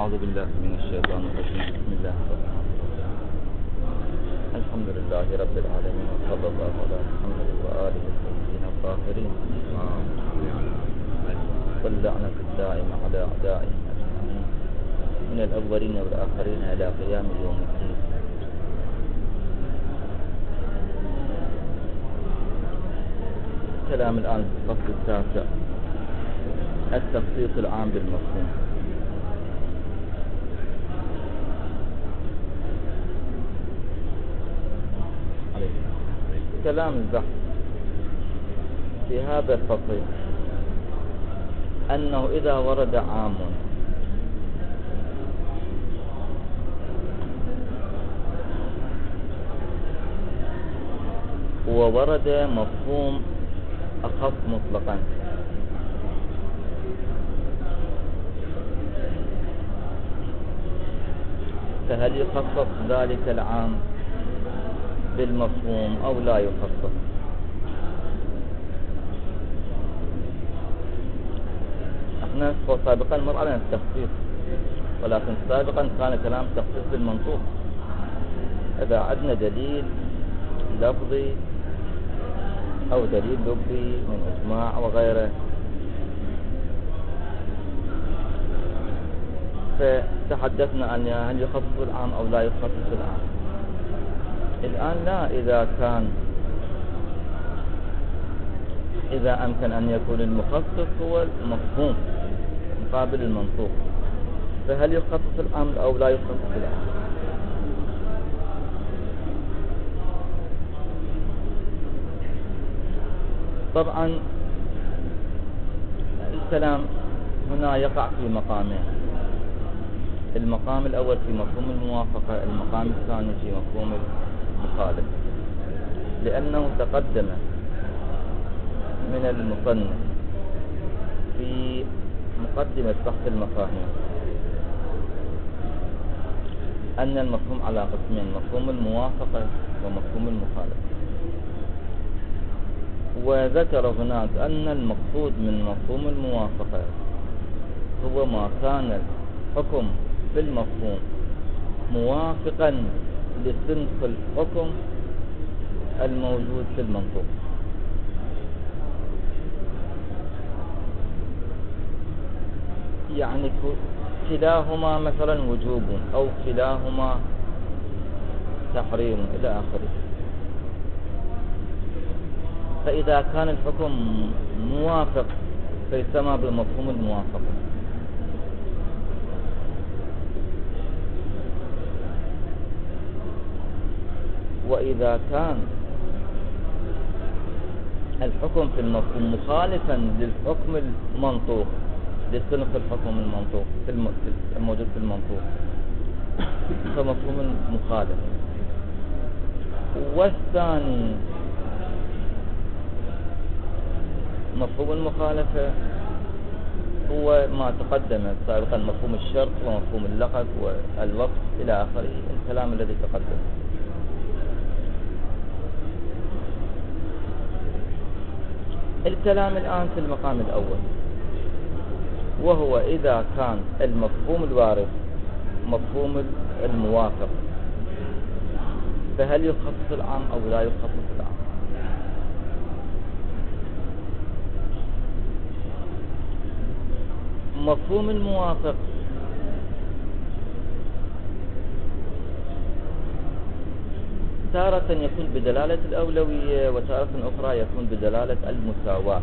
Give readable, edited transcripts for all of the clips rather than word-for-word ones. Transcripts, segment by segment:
أعوذ بالله من الشيطان الرجيم. بسم الله الرحمن الرحيم. الحمد لله رب العالمين، وصلى الله على محمد وآله الطيبين الطاهرين، واللعنة الدائمة على أعدائهم أجمعين من الأولين والآخرين إلى قيام يوم الدين. الكلام الآن في الفصل التاسع، التخصيص العام بالمفهوم. كلام البحث في هذا الفصل أنه إذا ورد عام وورد مفهوم أخص مطلقا، فهل يخصص ذلك العام بالمفهوم أو لا يخصص؟ احنا سابقا مر على التخصيص، ولكن سابقا كان كلام تخصيص بالمنطوق. إذا عندنا دليل لفظي أو دليل لفظي من إجماع وغيره، فتحدثنا عن هل يخصص العام أو لا يخصص العام. الآن لا، إذا أمكن أن يكون المخصص هو المفهوم مقابل المنطوق، فهل يخصص العام أو لا يخصص العام؟ طبعا الكلام هنا يقع في مقامين: المقام الأول في مفهوم الموافقة، المقام الثاني في مفهوم المخالف، لأنه تقدم من المصنف في مقدمة بحث المفاهيم أن المفهوم على قسمين: مفهوم الموافقة ومفهوم المخالفة. وذكر هناك أن المقصود من مفهوم الموافقة هو ما كان الحكم في المفهوم موافقا لصنف الحكم الموجود في المنطوق. يعني كلاهما مثلا وجوب أو كلاهما تحريم إلى آخره. فإذا كان الحكم موافق فيسمى بمفهوم الموافقة، وإذا كان الحكم في المفهوم مخالفا للحكم المنطوق، لصنف الحكم المنطوق الموجود في المنطوق، فمفهوم المخالف. والثاني مفهوم المخالفة هو ما تقدم سابقا: مفهوم الشرط ومفهوم اللغط والوصف إلى آخره، الكلام الذي تقدم. الكلام الآن في المقام الأول، وهو إذا كان المفهوم الوارد مفهوم الموافق، فهل يخصص العام أو لا يخصص العام؟ مفهوم الموافق تارة يكون بدلالة الأولوية، وتارة أخرى يكون بدلالة المساواة.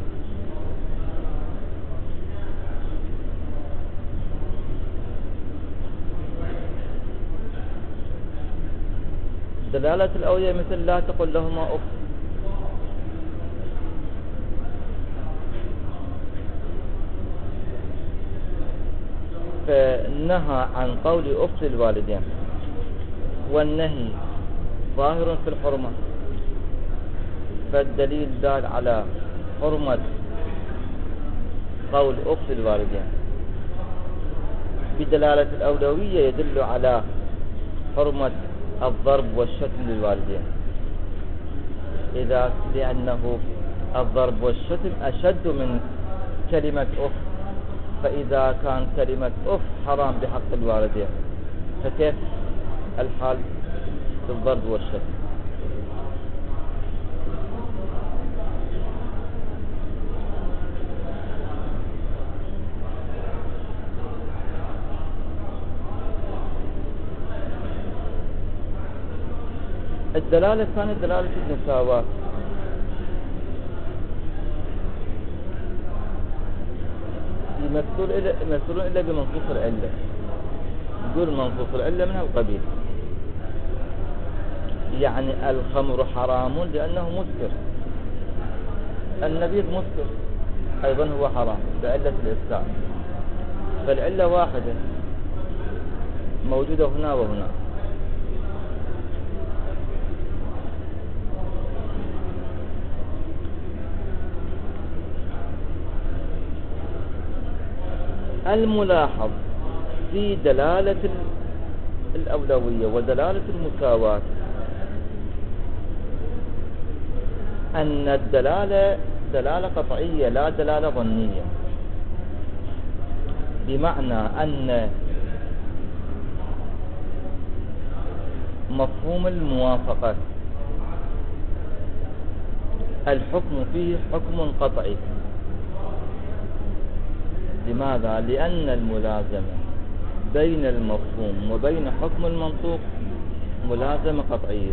دلالة الأولوية مثل لا تقل لهما أف، فنهى عن قول أف للوالدين، والنهي ظاهر في الحرمة، فالدليل دال على حرمة قول أف للوالدين. بدلالة الأولوية يدل على حرمة الضرب والشتم للوالدين، لأنه الضرب والشتم أشد من كلمة أف، فإذا كان كلمة أف حرام بحق الوالدين، فكيف الحال في الضرب والشتم؟ الدلالة الثانية دلالة المساواة. يمثلون إلا بمنصوص العلة. يقول منصوص العلة من القبيل، يعني الخمر حرام لأنه مسكر، النبيذ مسكر أيضا هو حرام بعلة الإسكار، فالعلة واحدة موجودة هنا وهنا. الملاحظ في دلالة الأولوية ودلالة المساواة أن الدلالة دلالة قطعية لا دلالة ظنية، بمعنى أن مفهوم الموافقة الحكم فيه حكم قطعي. لماذا؟ لأن الملازمة بين المفهوم وبين حكم المنطوق ملازمة قطعية،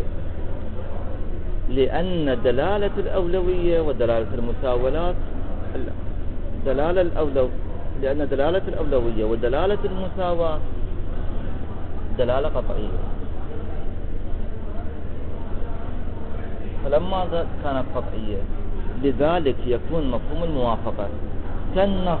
لأن دلالة الأولوية ودلالة المساوات لأن دلالة الأولوية ودلالة المساواة دلالة قطعية. فلما كانت قطعية لذلك يكون مفهوم الموافقة كالنص،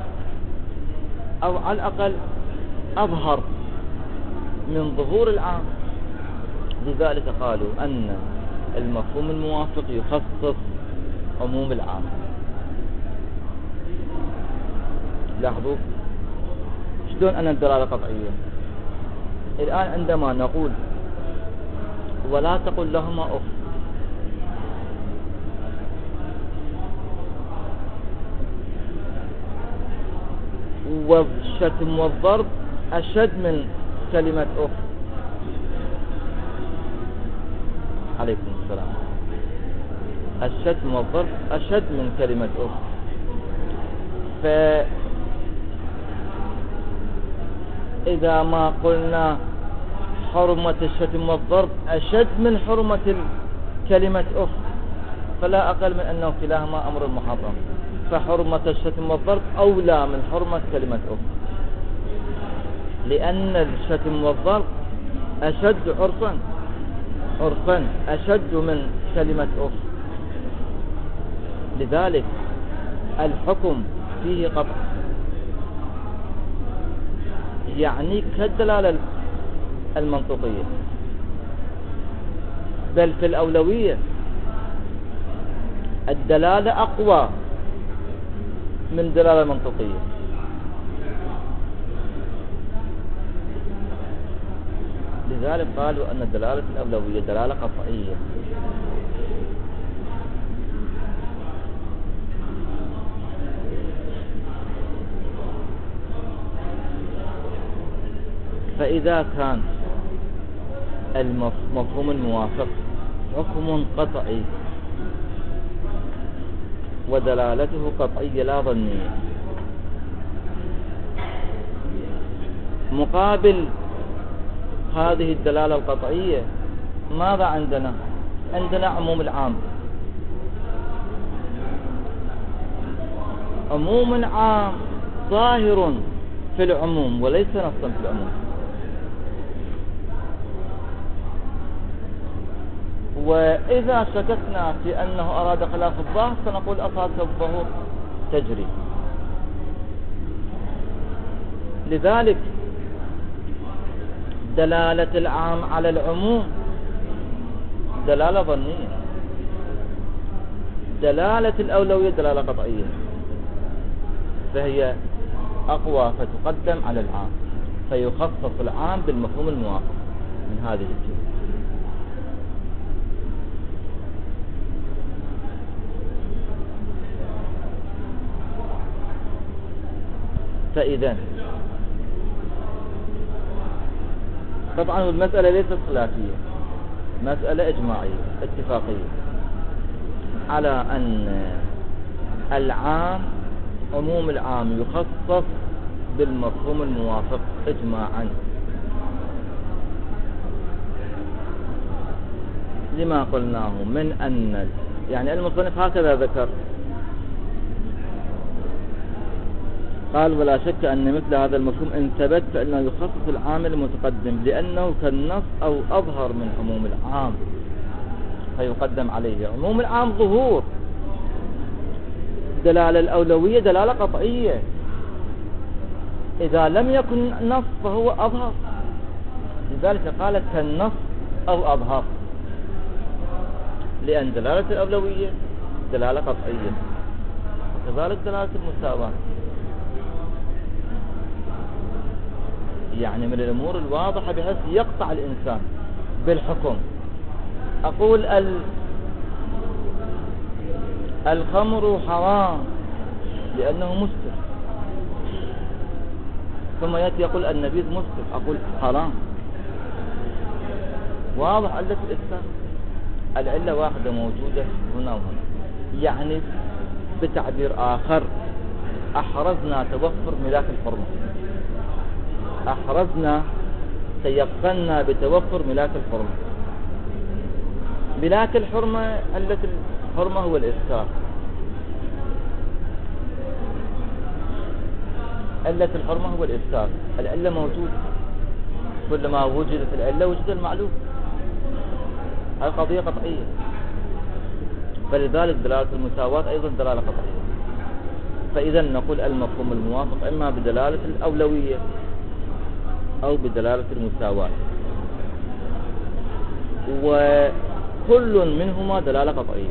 أو على الأقل أظهر من ظهور العام. لذلك قالوا أن المفهوم الموافق يخصص عموم العام. لاحظوا شلون أن الدلالة قطعية. الآن عندما نقول ولا تقل لهما أف، والشتم والضرب أشد من كلمة أف. عليكم السلام. الشتم والضرب أشد من كلمة أف. فإذا ما قلنا حرمة الشتم والضرب أشد من حرمة كلمة أف، فلا أقل من أنه كلاهما أمر محرم، فحرمة الشتم والضرب أولى من حرمة كلمة أف، لأن الشتم والضرب أشد عرفا أشد من كلمة أف. لذلك الحكم فيه قطع، يعني كالدلالة المنطقية، بل في الأولوية الدلالة أقوى من دلالة منطقية. لذلك قالوا أن دلالة الأولوية دلالة قطعية. فإذا كان المفهوم الموافق حكم قطعي ودلالته قطعية لا ظنية، مقابل هذه الدلالة القطعية ماذا عندنا؟ عندنا عموم العام. عموم عام ظاهر في العموم وليس نصا في العموم. وإذا شككنا في أنه أراد خلاف الظاهر فنقول أصالة الظهور تجري. لذلك دلالة العام على العموم دلالة ظنية، دلالة الأولوية دلالة قطعية، فهي أقوى فتقدم على العام، فيخصص العام بالمفهوم الموافق من هذه الجهة. فإذا طبعا المسألة ليست خلافية، مسألة إجماعية اتفاقية على أن العام عموم العام يخصص بالمفهوم الموافق إجماعا، لما قلناه من أن يعني المصنف هكذا ذكر، قال ولا شك أن مثل هذا المفهوم إن ثبت فإنه يخصص العامل المتقدم لأنه كالنص أو أظهر من عموم العام فيقدم عليه. عموم العام ظهور، دلالة الأولوية دلالة قطعية، إذا لم يكن نص فهو أظهر، لذلك قال كالنص أو أظهر، لأن دلالة الأولوية دلالة قطعية، وكذلك دلالة المساواة. يعني من الأمور الواضحة بحيث يقطع الإنسان بالحكم. أقول الخمر حرام لأنه مسكر، ثم يأتي يقول النبيذ مسكر، أقول حرام، واضح علة الإسكار، العلة واحدة موجودة هنا وهنا. يعني بتعبير آخر أحرزنا توفر ملاك الحرمة، أحرزنا تيقنا بتوفر ملاك الحرمة. ملاك الحرمة علة الحرمة هو الإسكار، علة الحرمة هو الإسكار، العلة موجودة، كلما وجدت العلة وجد المعلوم، هذه قضية قطعية. فلذلك دلالة المساواة أيضا دلالة قطعية. فإذا نقول المفهوم الموافق إما بدلالة الأولوية أو بدلالة المساواة، وكل منهما دلالة قطعية.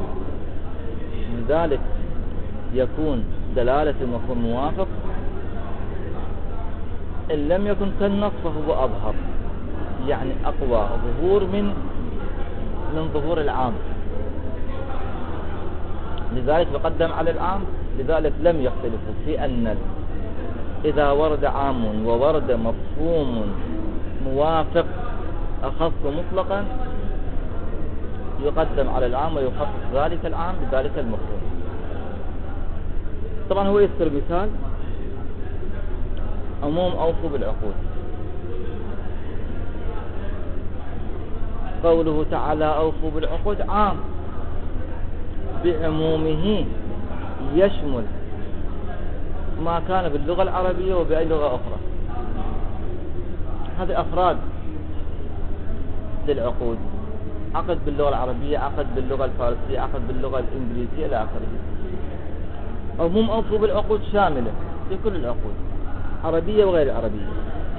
لذلك يكون دلالة المفهوم الموافق إن لم يكن كالنص فهو أظهر، يعني أقوى ظهور من ظهور العام، لذلك يقدم على العام. لذلك لم يختلفوا في أن إذا ورد عام وورد مفهوم موافق أخص مطلقا يقدم على العام ويخصص ذلك العام بذلك المفهوم. طبعا هو يذكر مثال عموم أوفوا بالعقود، قوله تعالى أوفوا بالعقود عام بعمومه يشمل ما كان باللغة العربية وبأي لغة أخرى. هذه أفراد للعقود، عقد باللغة العربية، عقد باللغة الفارسية، عقد باللغة الإنجليزية إلى آخره. عموم أوفوا بالعقود شاملة لكل العقود عربية وغير عربية.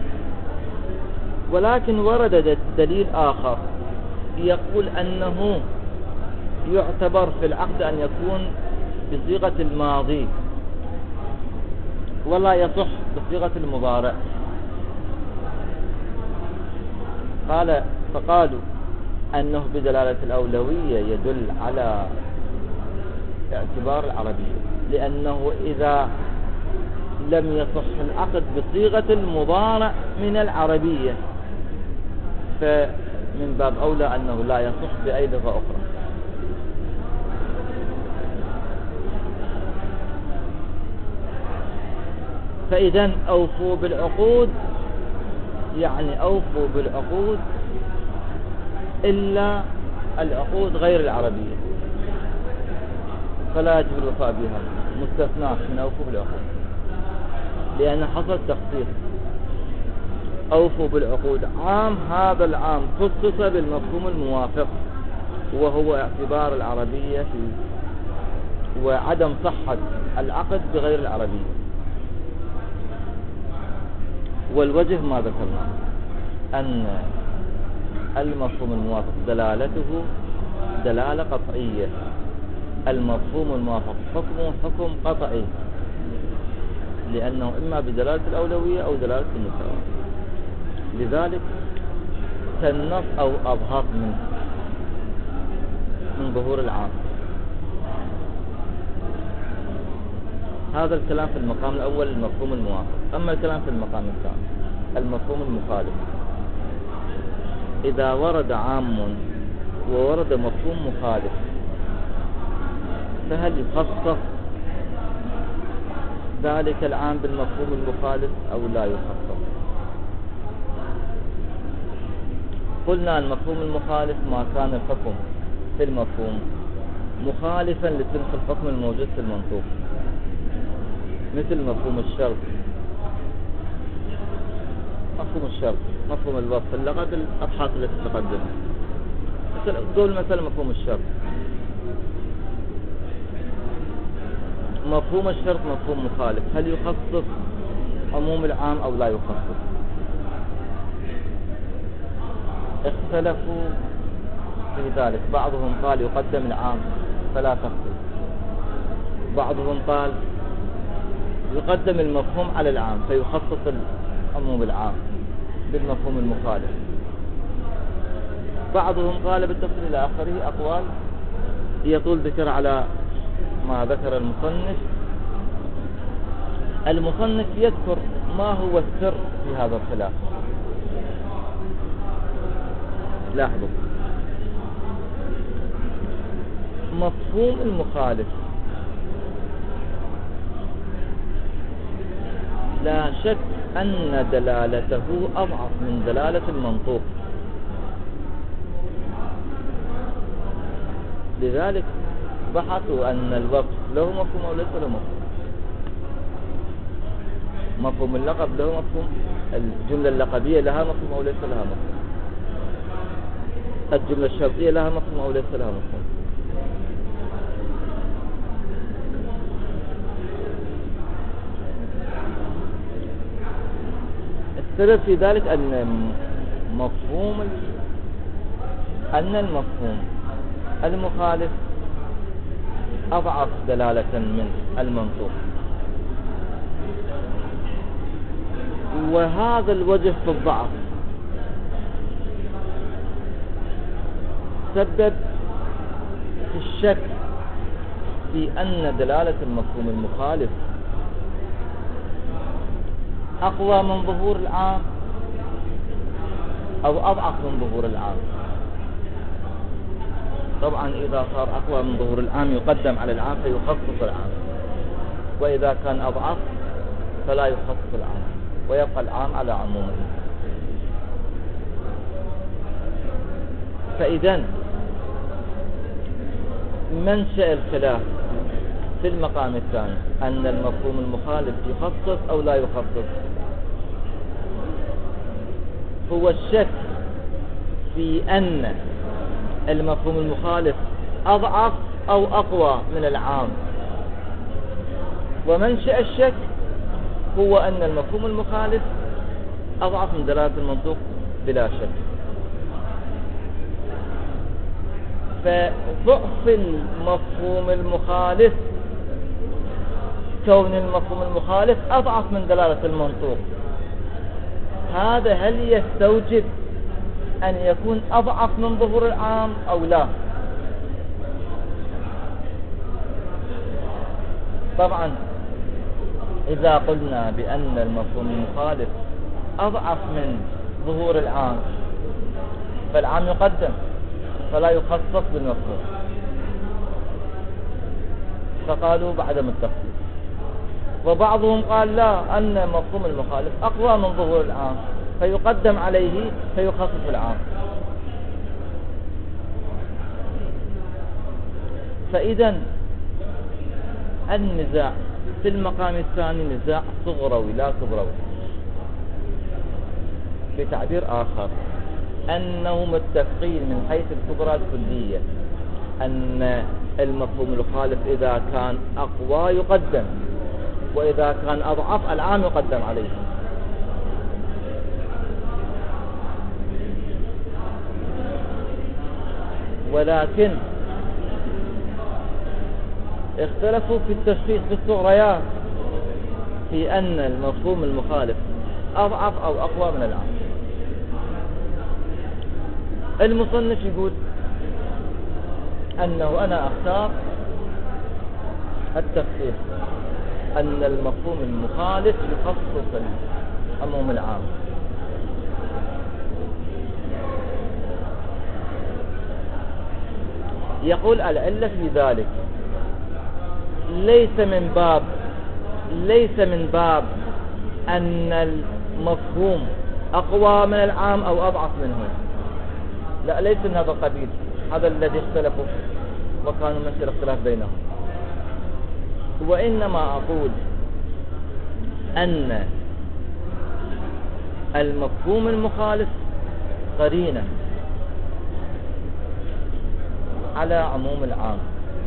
ولكن ورد دليل آخر يقول أنه يعتبر في العقد أن يكون بصيغة الماضي ولا يصح بصيغة المضارع. فقالوا أنه بدلالة الأولوية يدل على اعتبار العربية، لأنه إذا لم يصح العقد بصيغة المضارع من العربية فمن باب أولى أنه لا يصح بأي لغة أخرى. فإذا أوفوا بالعقود يعني أوفوا بالعقود إلا العقود غير العربية، فلا يجب الوفاء بها، مستثناة من أوفوا بالعقود، لأن حصل تخصيص. أوفوا بالعقود عام، هذا العام خصص بالمفهوم الموافق وهو اعتبار العربية وعدم صحة العقد بغير العربية. والوجه ما ذكرنا أن المفهوم الموافق دلالته دلالة قطعية، المفهوم الموافق حكمه حكم قطعي، لأنه إما بدلالة الأولوية أو دلالة المساواة. لذلك كالنص أو أظهر من ظهور العام. هذا الكلام في المقام الأول المفهوم الموافق. أما الكلام في المقام الثاني المفهوم المخالف، إذا ورد عام وورد مفهوم مخالف فهل يخصص ذلك العام بالمفهوم المخالف أو لا يخصص؟ قلنا المفهوم المخالف ما كان الحكم في المفهوم مخالفا لتلك الحكم الموجود في المنطوق، مثل مفهوم الشرط، مفهوم الوصف، اللغة الأبحاث التي تقدم قول مثلا مفهوم الشرط. مفهوم الشرط مفهوم مخالف، هل يخصص عموم العام أو لا يخصص؟ اختلفوا في ذلك، بعضهم قال يقدم العام فلا تخصص، بعضهم قال يقدم المفهوم على العام فيخصص عموم العام بالمفهوم المخالف، بعضهم قال بالتفصيل إلى آخره. أقوال يطول ذكر على ما ذكر المصنف يذكر ما هو السر في هذا الخلاف. لاحظوا، مفهوم المخالف لا شك أن دلالته أضعف من دلالة المنطوق، لذلك بحثوا أن الوصف له مفهوم أو ليس له مفهوم اللقب له مفهوم، الجملة اللقبية لها مفهوم أو ليس لها مفهوم، الجملة الشرطية لها مفهوم أو ليس لها مفهوم. السبب في ذلك أن المفهوم المخالف أضعف دلالة من المنطوق، وهذا الوجه في الضعف سبب في الشك في أن دلالة المفهوم المخالف أقوى من ظهور العام أو أضعف من ظهور العام. طبعا إذا صار أقوى من ظهور العام يقدم على العام فيخصص العام، وإذا كان أضعف فلا يخصص العام ويبقى العام على عمومه. فإذن منشأ الخلاف في المقام الثاني أن المفهوم المخالف يخصص أو لا يخصص هو الشك في أن المفهوم المخالف أضعف أو أقوى من العام، ومنشأ الشك هو أن المفهوم المخالف أضعف من دلالة المنطوق بلا شك. فضعف المفهوم المخالف، كون المفهوم المخالف أضعف من دلالة المنطوق، هذا هل يستوجب أن يكون أضعف من ظهور العام أو لا؟ طبعا إذا قلنا بأن المفهوم المخالف أضعف من ظهور العام فالعام يقدم فلا يخصص بالمفهوم، فقالوا بعدم التخصيص. وبعضهم قال لا، أن مفهوم المخالف أقوى من ظهور العام فيقدم عليه فيخصص العام. فإذن النزاع في المقام الثاني نزاع صغروي لا كبروي. بتعبير آخر أنه متفقين من حيث الكبرى الكلية أن المفهوم المخالف إذا كان أقوى يقدم، وإذا كان أضعف العام يقدم عليه. ولكن اختلفوا في التشخيص بالصغريات في أن المفهوم المخالف أضعف أو أقوى من العام. المصنف يقول أنه أنا أختار التخصيص أن المفهوم المخالف يخصص العموم العام. يقول العلة في ذلك ليس من باب أن المفهوم أقوى من العام أو أضعف منه، لا، ليس من هذا القبيل. هذا الذي اختلفوا وكانوا من الاختلاف بينهم. وإنما أقول أن المفهوم المخالف قرينة على عموم العام،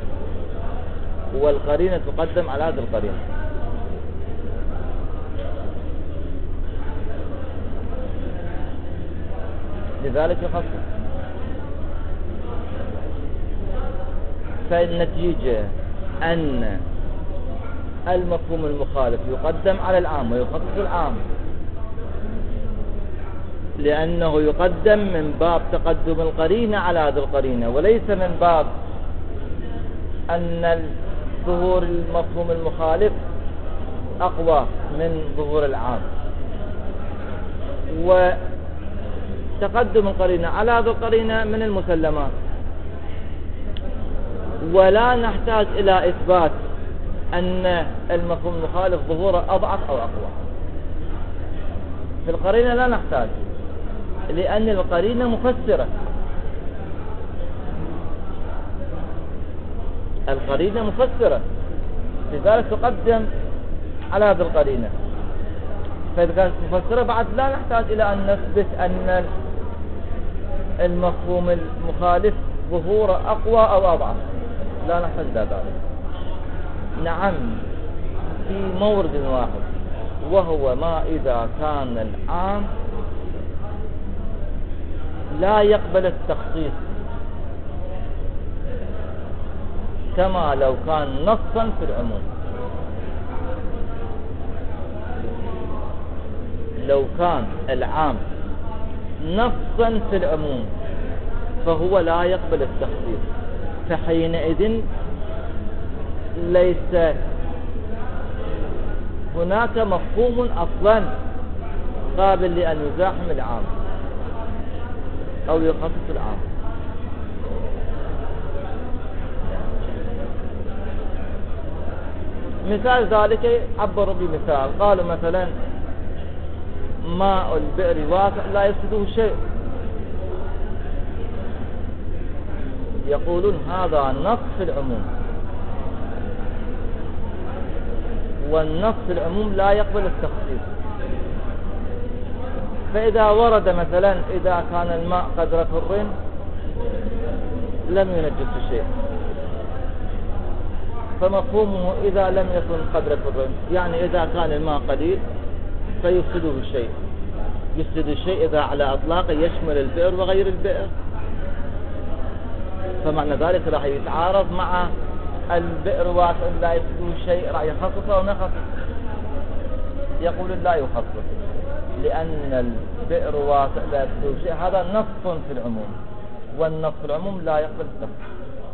والقرينة تقدم على هذه القرينة. لذلك يخصص. فالنتيجة أن المفهوم المخالف يقدم على العام ويخصص العام، لأنه يقدم من باب تقدم القرينة على هذه القرينة، وليس من باب أن ظهور المفهوم المخالف أقوى من ظهور العام. وتقدم القرينة على هذه القرينة من المسلمات، ولا نحتاج إلى إثبات أن المفهوم المخالف ظهوره أضعف أو أقوى. في القرينة لا نحتاج، لأن القرينة مفسرة. القرينة مفسرة، لذلك تقدم على هذه القرينة. فإذا كانت مفسرة بعد لا نحتاج إلى أن نثبت أن المفهوم المخالف ظهوره أقوى أو أضعف، لا نحتاج إلى ذلك. نعم، في مورد واحد، وهو ما إذا كان العام لا يقبل التخصيص، كما لو كان نصا في العموم. لو كان العام نصا في العموم فهو لا يقبل التخصيص، فحينئذ ليس هناك مفهوم أصلا قابل لأن يزاحم العام أو يخصص العام. مثال ذلك عبروا بمثال، قالوا مثلا ماء البئر واسع لا يفسده شيء. يقولون هذا نص في العموم، والنص في العموم لا يقبل التخصيص. فإذا ورد مثلا إذا كان الماء قدر كر لم ينجس شيء، فمفهومه إذا لم يكن قدر كر، يعني إذا كان الماء قليل فيفسده الشيء. يفسد الشيء إذا على أطلاقه يشمل البئر وغير البئر، فمعنى ذلك راح يتعارض مع البئر واسع لا يفسده شيء، راح يخصصه أو ما يخصص. يقول لا يخصص، لأن البئر واسع لا يفسده شيء هذا نص في العموم، والنص في العموم لا يقبل التخصيص.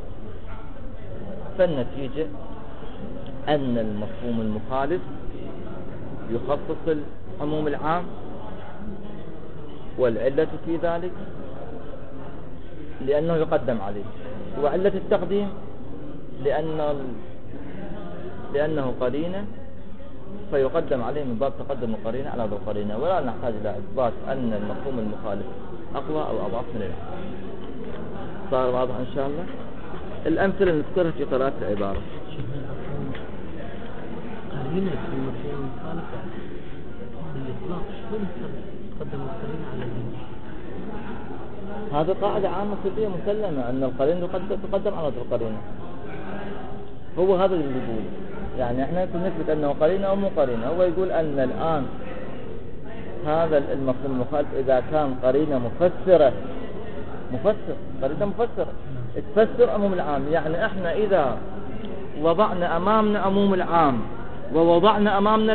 فالنتيجة أن المفهوم المخالف يخصص العموم العام، والعلة في ذلك لأنه يقدم عليه، وعلة التقديم لأنه قرينة فيقدم عليه من باب تقدم القرينة على هذه القرينة، ولا نحتاج إلى إثبات أن المفهوم المخالف أقوى أو أضعف من العام. صار واضح إن شاء الله؟ الأمثلة نذكرها في قراءة العبارة. قرينة في المفهوم المخالف بالإطلاق شلون تقدم القرينة على العموم؟ هذه قاعدة عامة كلية مسلمة أن القرينة تقدم على القرينة. هو هذا اللي يقول، يعني احنا نثبت أنه قرينة أو مو قرينة. هو يقول أن الآن هذا المفهوم المخالف إذا كان قرينة مفسرة، قرينة مفسرة تفسر عموم العام. يعني احنا إذا وضعنا أمامنا عموم العام ووضعنا أمامنا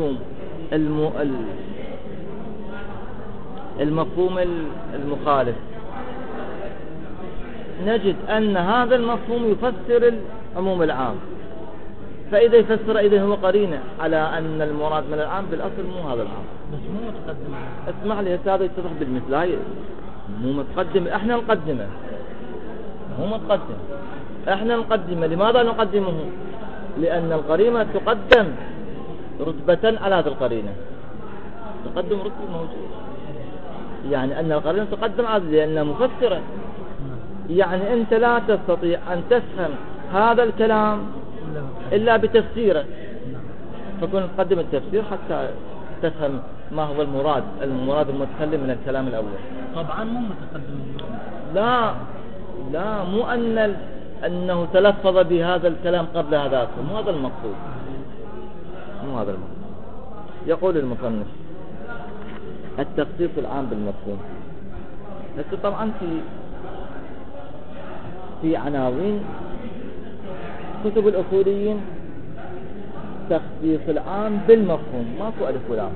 المفهوم المخالف، نجد أن هذا المفهوم يفسر العموم العام. فإذا يفسر إذا هو قرينة على أن المراد من العام بالأصل مو هذا العام. بس مو متقدم. اسمع لي هذا يتضح بالمثل، هاي مو متقدم، احنا نقدمه، مو متقدم، احنا نقدمه. لماذا نقدمه؟ لأن القرينة تقدم رتبة على هذه القرينة، تقدم رتبة موجود، يعني أن القرينة تقدم على لأنها مفسرة. يعني أنت لا تستطيع أن تفهم هذا الكلام إلا بتفسيره، فكن تقدم التفسير حتى تفهم ما هو المراد المتكلم من الكلام الأول. طبعا مو متقدم. لا مو أنه تلفظ بهذا الكلام قبل هذاك، مو هذا المقصود، مو هذا المقصود. يقول المصنف التخصيص العام بالمفهوم. بس طبعا في عناوين كتب الأصوليين تخصيص العام بالمفهوم، ماكو ألف ولام،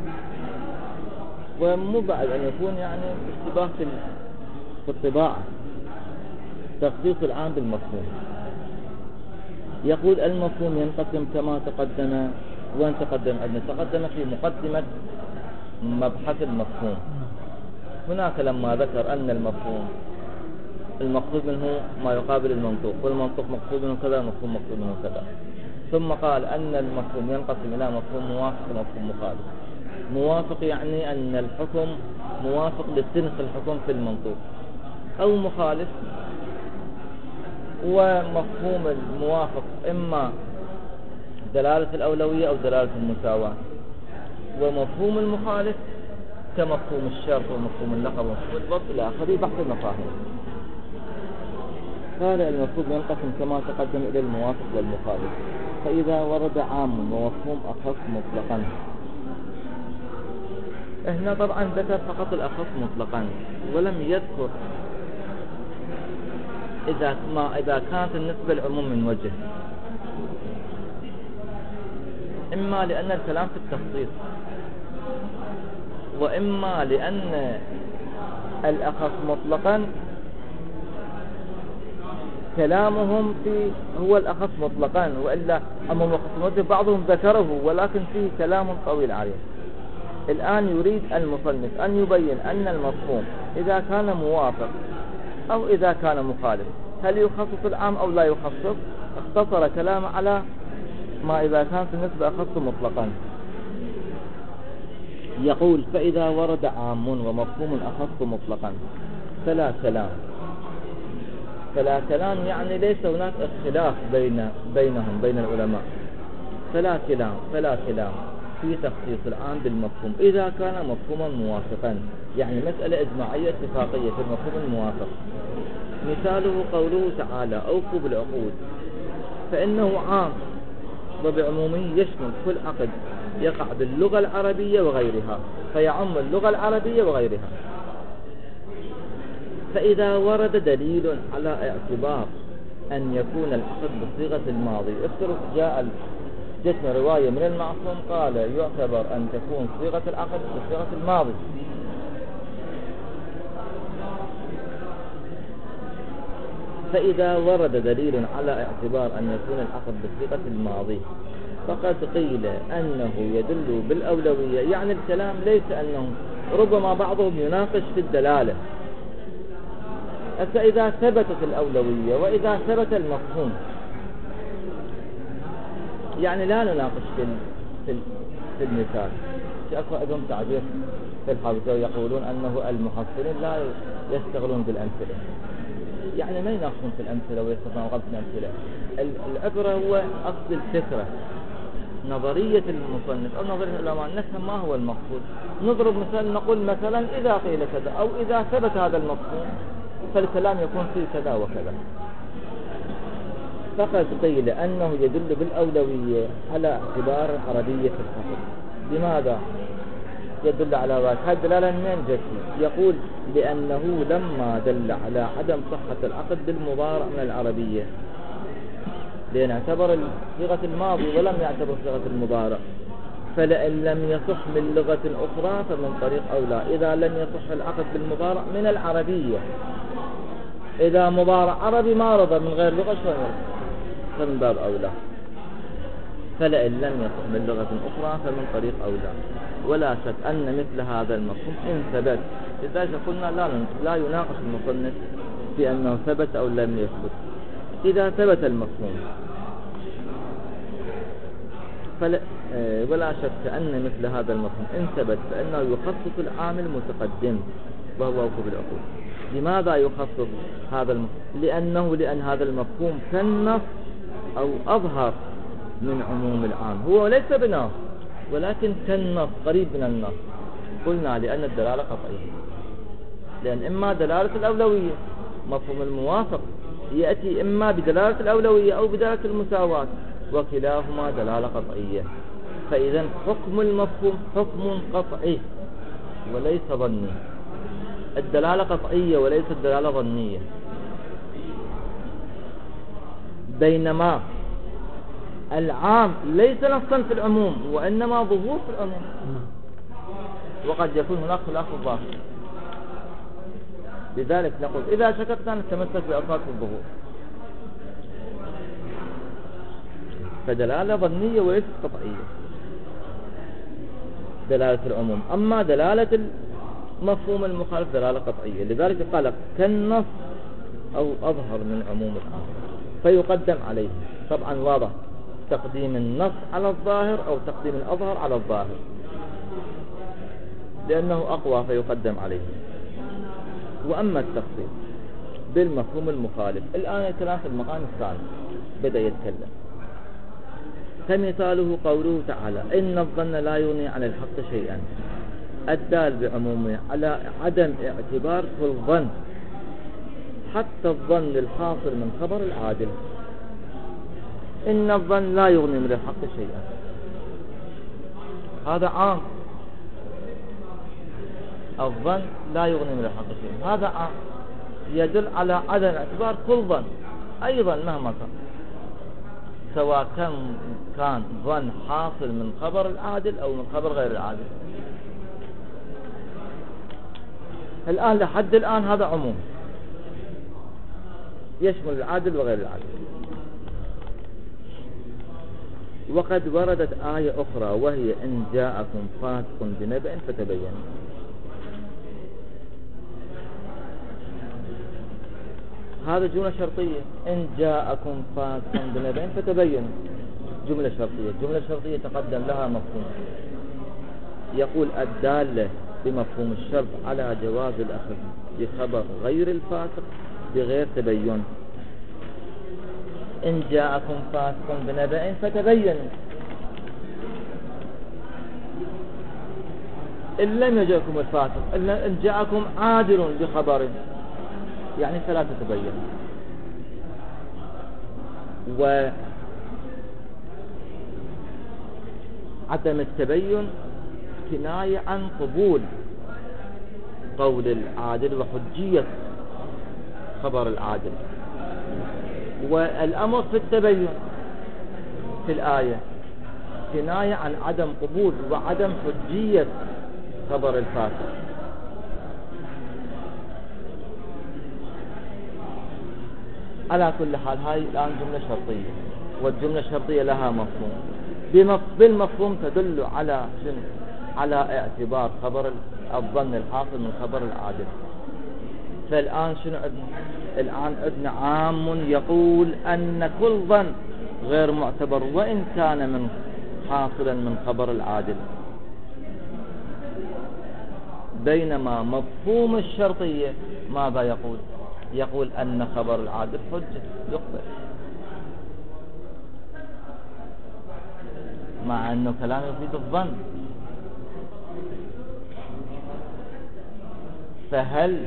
ومو بعد أن يكون يعني اشتباه في الطباعة. تخصيص العام بالمفهوم. يقول المفهوم ينقسم كما تقدم، وان تقدم في مقدمة مبحث المفهوم. هناك لما ذكر أن المفهوم المقصود منه ما يقابل المنطوق، والمنطوق مقصود منه كذا، المفهوم مقصود منه كذا. ثم قال أن المفهوم ينقسم إلى مفهوم موافق ومفهوم مخالف. موافق يعني أن الحكم موافق لسنخ الحكم في المنطوق، أو مخالف، ومفهوم الموافق إما دلالة الأولوية أو دلالة المساواة، ومفهوم المخالف كمفهوم الشرط ومفهوم اللقب ومفهوم الضبط إلى آخره بحث المفاهيم. قال المفهوم ينقسم كما تقدم إلى الموافق والمخالف. فإذا ورد عام ومفهوم أخص مطلقا، هنا طبعا ذكر فقط الأخص مطلقا، ولم يذكر إذا كانت النسبة العموم من وجه، إما لأن الكلام في التخصيص، وإما لأن الأخص مطلقا كلامهم في هو الأخص مطلقا، وإلا أما مقصود بعضهم ذكره ولكن فيه كلام طويل عليه. الآن يريد المصنف أن يبين أن المفهوم إذا كان موافق أو إذا كان مخالف هل يخصص العام أو لا يخصص. اختصر كلام على ما إذا كانت النسبة أخص مطلقا. يقول فإذا ورد عام ومفهوم أخص مطلقا فلا كلام يعني ليس هناك اختلاف بينهم بين العلماء. فلا كلام في تخصيص العام بالمفهوم إذا كان مفهوما موافقا، يعني مسألة إجماعية اتفاقية في المفهوم الموافق. مثاله قوله تعالى أوفوا بالعقود، فإنه عام وبعمومه يشمل كل عقد يقع باللغة العربية وغيرها، فيعم اللغة العربية وغيرها. فإذا ورد دليل على اعتبار أن يكون العقد بصيغة الماضي، افترض جتنا رواية من المعصوم قال يعتبر أن تكون صيغة العقد بصيغة الماضي، فإذا ورد دليل على اعتبار أن يكون العقد بصيغة الماضي فقد قيل أنه يدل بالأولوية. يعني الكلام ليس أنه ربما بعضهم يناقش في الدلالة، فإذا ثبتت الأولوية وإذا ثبت المفهوم، يعني لا نناقش في المثال. شافوا عندهم تعبير في الحوزة يقولون أنه المحصلين لا يشتغلون بالأمثلة، يعني ما يناقشون في الأمثلة ويستطيعون غلط الأمثلة. العبرة هو أصل الفكرة، نظرية المصنف أو نظرية العلماء، نفهم ما هو المقصود. نضرب مثال نقول مثلا إذا قيل كذا أو إذا ثبت هذا المفهوم فالكلام يكون فيه كذا وكذا. فقد قيل أنه يدل بالأولوية على اعتبار عربية الحكم. لماذا يدل على ذلك؟ هذه دلالة من جدي. يقول لأنه لما دل على عدم صحة العقد بالمضارع من العربية، لأن اعتبر صيغة الماضي ولم يعتبر صيغة المضارع، فلئن لم يصح من لغة أخرى فمن طريق أولى. إذا لم يصح العقد بالمضارع من العربية، إذا مضارع عربي ما رضى من غير لغة فمن باب أولى. فلئن لم يصح من لغة أخرى فمن طريق أولى. ولا شك أن مثل هذا المفهوم إن ثبت، لذلك قلنا لا يناقش المصنف في أنه ثبت أو لم يثبت. إذا ثبت المفهوم ولا شك أن مثل هذا المفهوم إن ثبت فإنه يخصص العامل المتقدم وهو وقوف العقول. لماذا يخصص هذا المفهوم؟ لأن هذا المفهوم كالنص أو أظهر من عموم العام، هو ليس بنص ولكن كالنص قريب من النص. قلنا لأن الدلالة قطعية، لأن إما دلالة الأولوية مفهوم الموافق يأتي إما بدلالة الأولوية أو بدلالة المساواة، وكلاهما دلالة قطعية. فإذا حكم المفهوم حكم قطعي وليس ظني، الدلالة قطعية وليس الدلالة ظنية. بينما العام ليس نصا في العموم وإنما ظهور في العموم، وقد يكون هناك خلاف الظاهر. لذلك نقول إذا شككنا نتمسك بأصالة الظهور، فدلالة ظنية وليست قطعية دلالة العموم. أما دلالة المفهوم المخالف دلالة قطعية، لذلك قال كالنص أو أظهر من عموم العام فيقدم عليه. طبعا واضح تقديم النص على الظاهر أو تقديم الأظهر على الظاهر، لأنه أقوى فيقدم عليه. وأما التفصيل بالمفهوم المخالف، الآن الكلام في المقام الثاني بدأ يتكلم. فمثاله قوله تعالى إن الظن لا يغني عن الحق شيئا، الدال بعمومه على عدم اعتبار كل ظن حتى الظن الحاصل من خبر العادل. إن الظن لا يغني من الحق شيئا، هذا عام. الظن لا يغني من الحق شيئا هذا عام، يدل على عدم اعتبار كل ظن أيضا مهما كان، سواء كان ظن حاصل من خبر العادل أو من خبر غير العادل. الآن لحد الآن هذا عموم يشمل العادل وغير العادل. وقد وردت آية أخرى وهي إن جاءكم فاسق بنبأ فتبينوا. هذا جملة شرطية، إن جاءكم فاسق بنبأ فتبينوا، جملة شرطية. جملة شرطية تقدم لها مفهوم يقول الدالة بمفهوم الشرط على جواز الأخذ بخبر غير الفاسق بغير تبين. إن جاءكم فاسق بنبأ فتبينوا، إن لم يجاءكم الفاسق، إن جاءكم عادل بخبر يعني فلا تتبينوا. وعدم التبين كناية عن قبول قول العادل وحجية خبر العادل، والأمر في التبين في الآية كناية عن عدم قبول وعدم حجية خبر الفاسق. على كل حال هاي الآن جملة شرطية، والجملة الشرطية لها مفهوم، بالمفهوم تدل على اعتبار خبر الظن الحاصل من خبر العادل. فالآن شنو عندنا؟ الآن عندنا عام يقول أن كل ظن غير معتبر وإن كان حاصلا من خبر العادل، بينما مفهوم الشرطية ماذا يقول؟ يقول أن خبر العادل حجة يقبل، مع أنه كلام يفيد الظن. فهل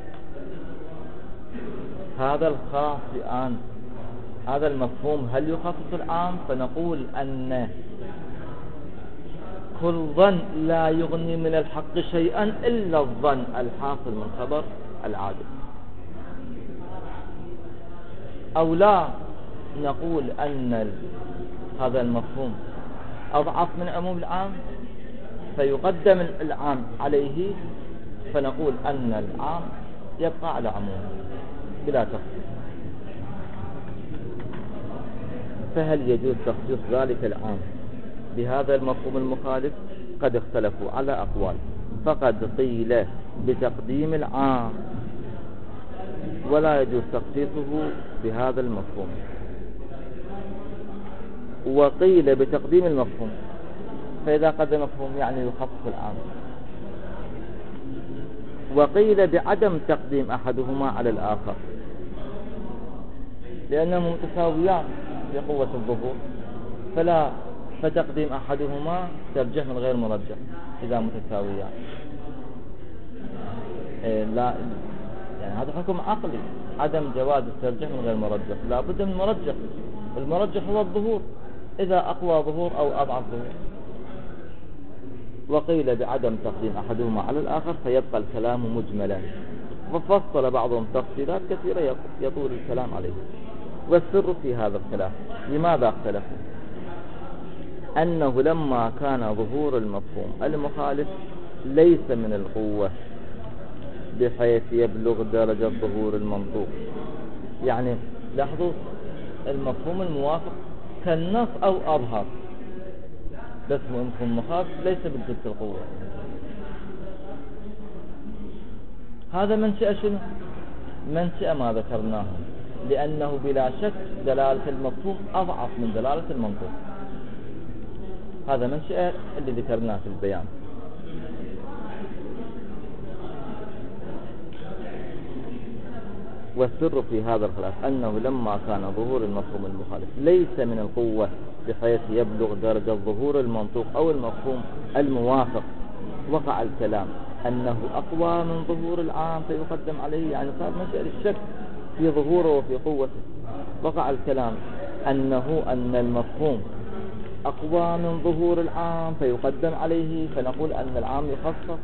هذا الخاص الآن هذا المفهوم هل يخصص العام؟ فنقول أن كل ظن لا يغني من الحق شيئا إلا الظن الحاصل من خبر العادل، أو لا نقول أن هذا المفهوم أضعف من عموم العام فيقدم العام عليه، فنقول أن العام يبقى على عموم بلا تخصيص. فهل يجوز تخصيص ذلك العام بهذا المفهوم المخالف؟ قد اختلفوا على أقوال، فقد قيل بتقديم العام ولا يجوز تخصيصه بهذا المفهوم، وقيل بتقديم المفهوم، فإذا قدم مفهوم يعني يخصص العام، وقيل بعدم تقديم أحدهما على الآخر لأنهم متساويان في قوة الظهور، فتقديم أحدهما ترجح من غير مرجح إذا متساويان. لا يعني هذا حكم عقلي، عدم جواز الترجح من غير مرجح، لا بد من مرجح، المرجح هو الظهور، إذا أقوى ظهور أو أضعف ظهور. وقيل بعدم تقديم أحدهما على الآخر فيبقى الكلام مجملا، وفصل بعضهم تفصيلات كثيرة يطول الكلام عليه. والسر في هذا الخلاف لماذا اختلفوا؟ أنه لما كان ظهور المفهوم المخالف ليس من القوة بحيث يبلغ درجة ظهور المنطوق، يعني لاحظوا المفهوم الموافق كالنص أو أظهر، بس مفهوم مخالف ليس بتلك القوة. هذا منشأ شنو؟ منشأ ما ذكرناه، لأنه بلا شك دلالة المفهوم أضعف من دلالة المنطوق، هذا منشأ اللي ذكرناه في البيان. والسر في هذا الخلاف أنه لما كان ظهور المفهوم المخالف ليس من القوة بحيث يبلغ درجة ظهور المنطوق أو المفهوم الموافق، وقع الكلام أنه أقوى من ظهور العام فيقدم عليه، يعني صار مسألة الشك في ظهوره وفي قوته. وقع الكلام أن المفهوم أقوى من ظهور العام فيقدم عليه، فنقول أن العام يخصص،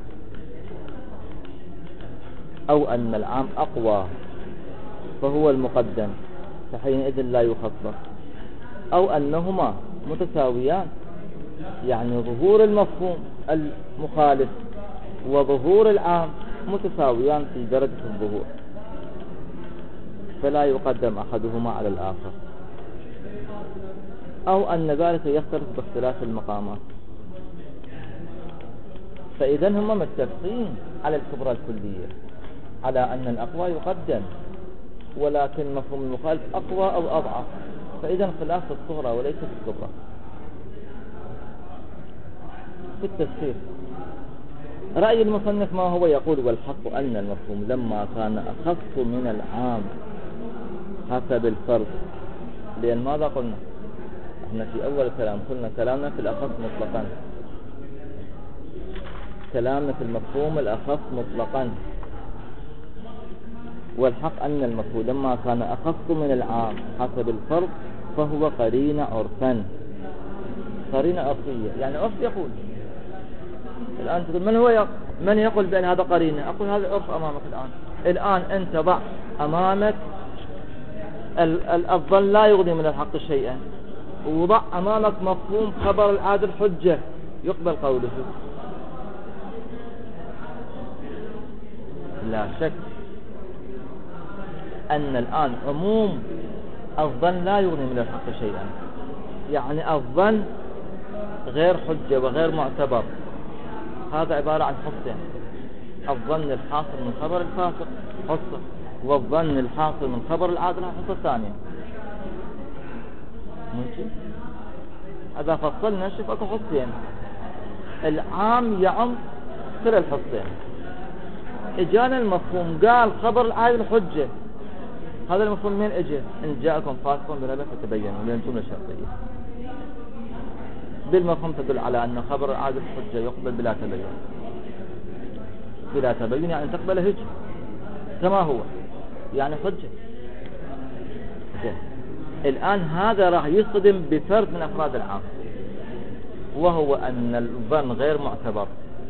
أو أن العام أقوى فهو المقدم فحينئذ لا يخصص، أو أنهما متساويان، يعني ظهور المفهوم المخالف وظهور العام متساويان في درجة الظهور فلا يقدم أحدهما على الآخر، أو أن ذلك يختلف باختلاف المقامات. فإذا هم متفقين على الكبرى الكلية، على أن الأقوى يقدم، ولكن مفهوم المخالف أقوى أو أضعف، فإذا خلاف الصغرى وليس الكبرى. في التفسير رأي المصنف ما هو؟ يقول والحق أن المفهوم لما كان أخف من العام حسب الفرض، لأن ماذا قلنا؟ احنا في أول الكلام قلنا كلامنا في الأخف مطلقا، كلامنا في المفهوم الأخف مطلقا، والحق أن المفهوم لما كان أخف من العام حسب الفرض فهو قرين عرفا، قرين عرفية، يعني عرف يقول. الآن تقول من يقول بأن هذا قرينة؟ أقول هذا عرف أمامك الآن أنت ضع أمامك الظن لا يغني من الحق شيئا، وضع أمامك مفهوم خبر العادل حجة يقبل قوله، لا شك أن الآن عموم الظن لا يغني من الحق شيئا، يعني الظن غير حجة وغير معتبر، هذا عبارة عن حصة. الظن الحاصل من خبر الفاسق حصة، والظن الحاصل من خبر العادل حصة ثانية. ممكن إذا فصلنا شوف اكو حصتين، العام يعم كل الحصتين. اجانا المفهوم قال خبر العادل حجة، هذا المفهوم من اجى؟ ان جاءكم فاسق بنبأ فتبينوا، لأن جملة شرطية. بالمفهوم تدل على أن خبر العادل حجة يقبل بلا تبين، بلا تبين يعني تقبل هج كما هو، يعني حجة. الآن هذا راح يصطدم بفرد من أفراد العام، وهو أن الظن غير معتبر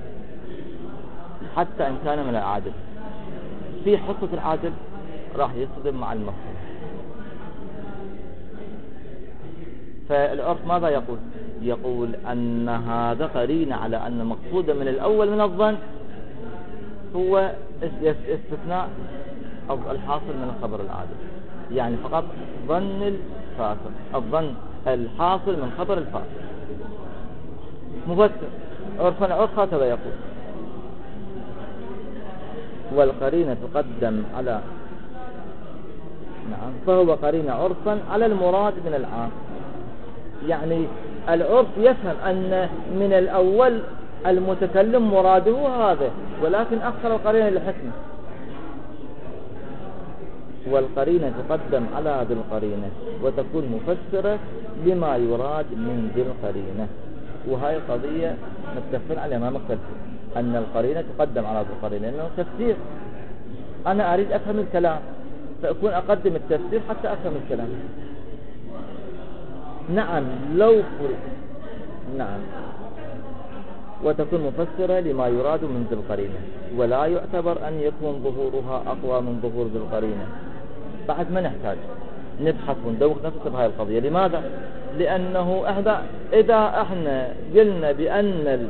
حتى إن كان من العادل. في حصة العادل راح يصطدم مع المفهوم. فالعرف ماذا يقول؟ يقول أن هذا قرين على أن المقصود من الأول من الظن هو استثناء الحاصل من الخبر العادل، يعني فقط ظن الفاسق، الظن الحاصل من خبر الفاصل. مفسر عرفا عرف هكذا يقول: والقرينة تقدم على نعم فهو قرينة عرفا على المراد من العام. يعني العرف يفهم أن من الأول المتكلم مراده هذا، ولكن أخر القرينة لحكمة. والقرينة تقدم على هذه القرينة وتكون مفسرة لما يراد من ذي القرينة. وهي قضية متفقين عليها ما مختلفين، أن القرينة تقدم على هذه القرينة لأنه تفسير. أنا أريد أفهم الكلام فأكون أقدم التفسير حتى أفهم الكلام. نعم نعم وتكون مفسرة لما يراد من ذي القرينة، ولا يعتبر أن يكون ظهورها أقوى من ظهور ذي القرينة. بعد ما نحتاج نبحث وندوخ نفسه بهذه القضية. لماذا؟ لأنه إذا احنا قلنا بأن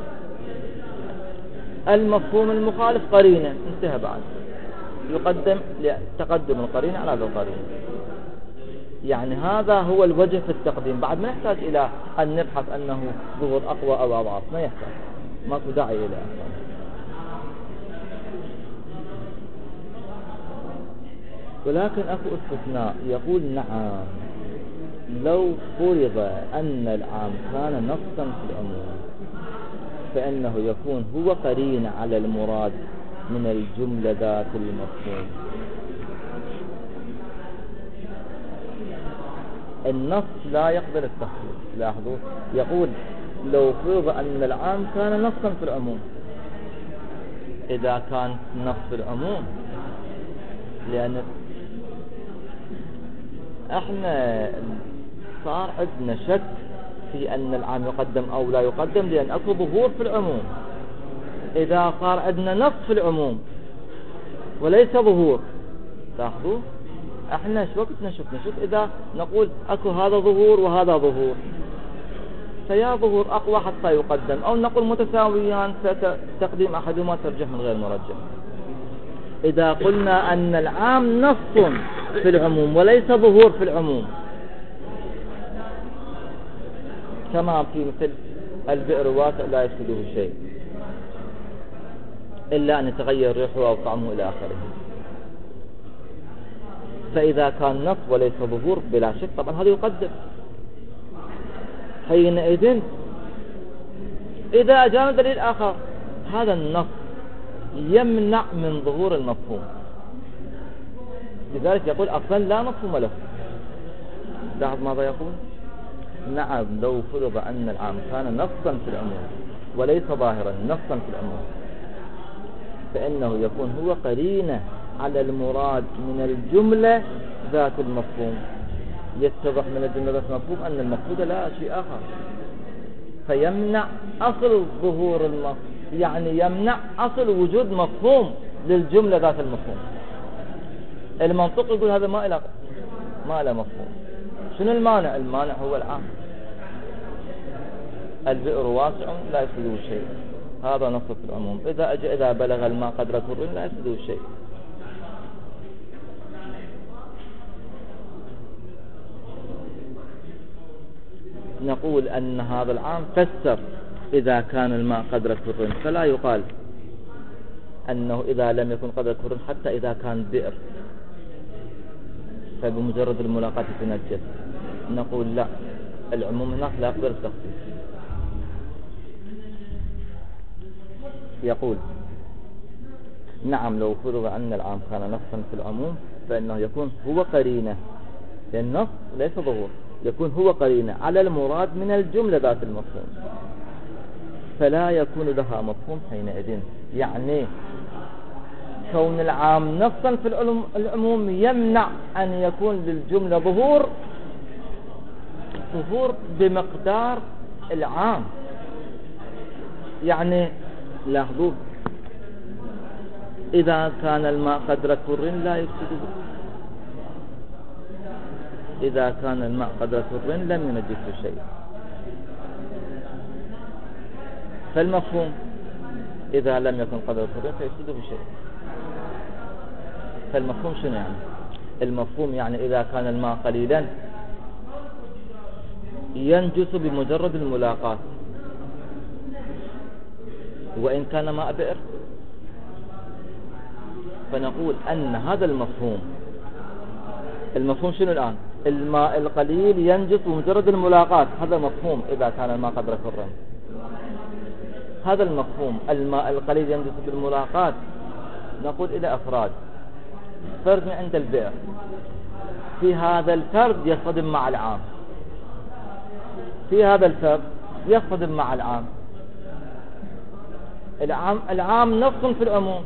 المفهوم المخالف قرينة انتهى، بعد يقدم تقدم القرينة على ذي القرينة. يعني هذا هو الوجه في التقديم. بعد ما يحتاج إلى أن نبحث أنه ظهور أقوى أو أضعف، ما يحتاج، ماكو داعي إلى أصلا. ولكن أكو استثناء يقول: نعم لو فرض أن العام كان نصا في العموم فإنه يكون هو قرين على المراد من الجملة ذات المفهوم. النص لا يقبل التخصيص. لاحظوا، يقول: لو فرض أن العام كان نصا في العموم. إذا كان نص في العموم، لأن احنا صار عندنا شك في أن العام يقدم أو لا يقدم، لأن أكو ظهور في العموم. إذا صار عندنا نص في العموم وليس ظهور، لاحظوا احنا شو وقت نشوف إذا نقول أكو هذا ظهور وهذا ظهور، فيا ظهور أقوى حتى يقدم، أو نقول متساويان فتقديم أحدهما ترجح من غير مرجح. إذا قلنا أن العام نص في العموم وليس ظهور في العموم، كما في مثل البئر واسع لا يفسده شيء إلا أن يتغير ريحه أو طعمه إلى آخره. فإذا كان نص وليس ظهور بلا شك طبعا هذا يقدم. حينئذ إذا أجانا دليل آخر، هذا النص يمنع من ظهور المفهوم. لذلك يقول: أصلا لا مفهوم له. لاحظ ماذا يقول: نعم لو فرض أن العام كان نصا في العموم وليس ظاهرا نصا في العموم فإنه يكون هو قرينة على المراد من الجملة ذات المفهوم. يتضح من الجملة ذات المفهوم أن المقصود لا شيء آخر، فيمنع أصل ظهور المفهوم، يعني يمنع أصل وجود مفهوم للجملة ذات المفهوم. المنطق يقول هذا ما له مفهوم. شنو المانع؟ المانع هو العام. البئر واسع لا يفسده شيء، هذا نص في العموم. إذا بلغ الماء قدر كر لا يفسده شيء. نقول أن هذا العام فسر إذا كان الماء قدر كر، فلا يقال أنه إذا لم يكن قدر كر حتى إذا كان بئر فبمجرد الملاقاة تنجس. نقول لا، العموم هناك لا يقبل التخصيص. يقول: نعم لو فرض أن العام كان نصا في العموم فإنه يكون هو قرينة، لأن النص ليس ظهور، يكون هو قرينة على المراد من الجملة ذات المفهوم، فلا يكون لها مفهوم حينئذ. يعني كون العام نصا في العموم يمنع أن يكون للجملة ظهور بمقدار العام. يعني لاحظوا، إذا كان الماء قدر كر لا يفسده، إذا كان الماء قدر كر لم ينجسه شيء. فالمفهوم إذا لم يكن قدر كر فيفسده شيء. فالمفهوم شنو يعني؟ المفهوم يعني إذا كان الماء قليلا ينجس بمجرد الملاقاة وإن كان ماء بئر، فنقول أن هذا المفهوم شنو الآن؟ الماء القليل ينجس بمجرد الملاقاة، هذا مفهوم إذا كان الماء قدر الرمل. هذا المفهوم الماء القليل ينجس بالملاقاة نقول إلى أفراد. فرد من عند البئر، في هذا الفرد يصطدم مع العام، في هذا الفرد يصطدم مع العام. العام نص في العموم،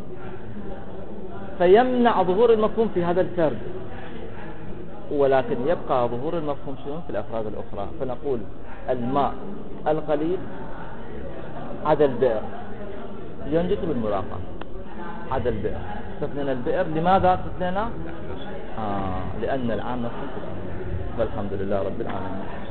فيمنع ظهور المفهوم في هذا الفرد، ولكن يبقى ظهور المفهوم شنو في الأفراد الأخرى. فنقول الماء القليل عدا البئر ينجس بالملاقاة، عدا البئر. استثنينا البئر، لماذا استثنينا؟ لأن العام نص في العموم. فالحمد لله رب العالمين.